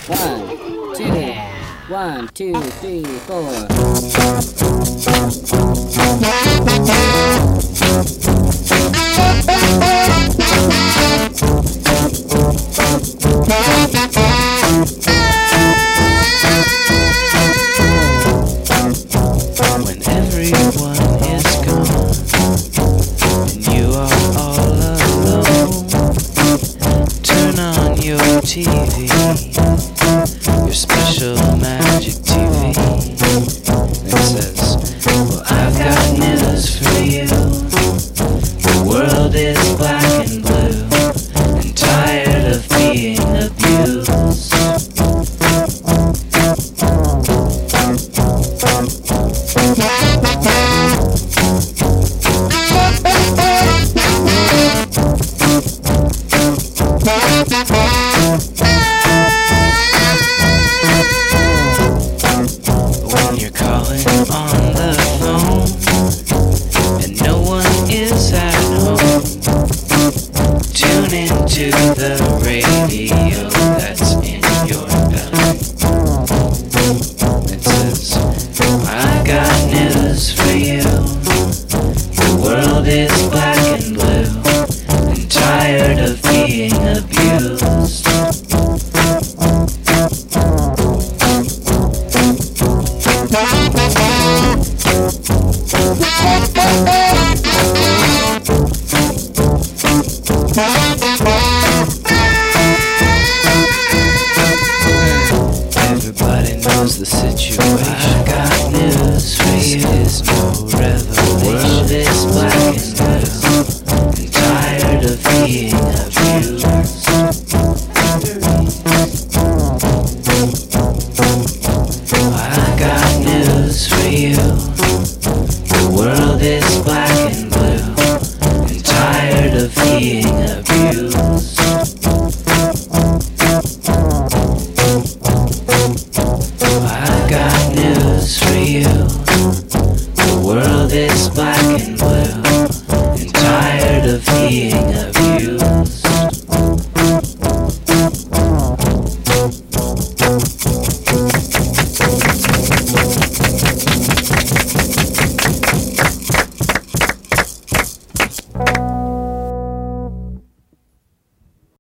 1, 2, 3, 4. When everyone is gone and you are all alone, turn on your TV, your special magic TV. It says, well, I've got news for you. The world is black and blue and tired of being abused. When you're calling on the phone and no one is at home, tune into the radio that's in your belly. It says, I got news for you. The world is black and blue and tired of being abused. Everybody knows the situation. I got news for you. This is no revelation. The world is black and blue and tired of being abused. I got news for you. The world is black and blue and tired of being abused. I got news for you. The world is black and blue